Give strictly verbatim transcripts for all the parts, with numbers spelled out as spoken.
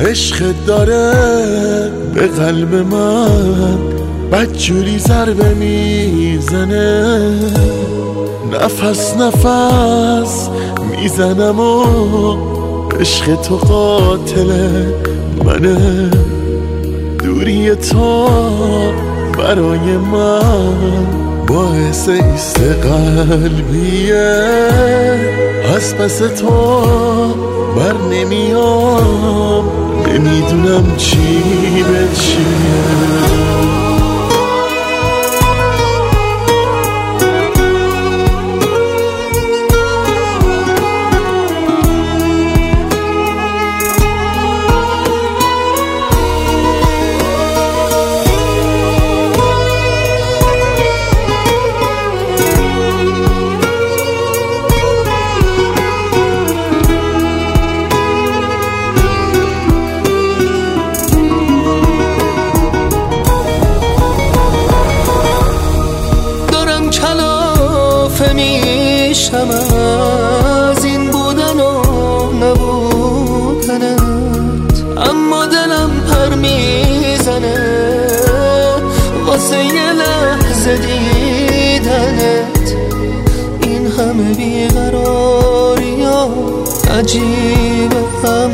عشق داره به قلب من بدجوری ضربه میزنه، نفس نفس میزنم و عشق تو قاتل منه. دوری تو برای من باعث ایست قلبیه، از پس تو بر نمیام، نمیدونم چی به چیه. میشم از این بودن و نبودنت، اما دلم پر میزنه واسه یه لحظه دیدنت. این همه بیقراری ها عجیبه، هم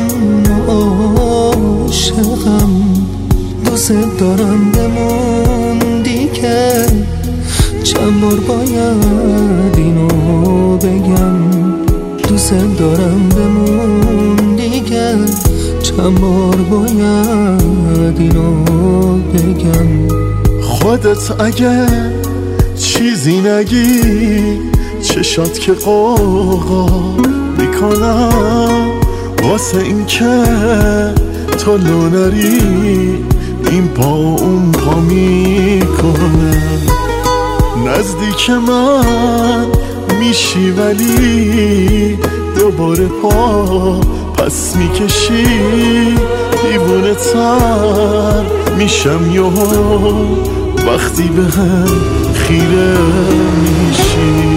عاشقم، دوست دارم بموندی که چند بار باید اینو بگم. دوست دارم بموندی که چند بار باید اینو بگم. خودت اگه چیزی نگی چشات که قوقا میکنم، واسه این که تو لو نری این پا اون پا میکنم. نزدیک من میشی ولی دوباره پا پس میکشی، دیوونه تر میشم یهو وقتی به هم خیره میشی.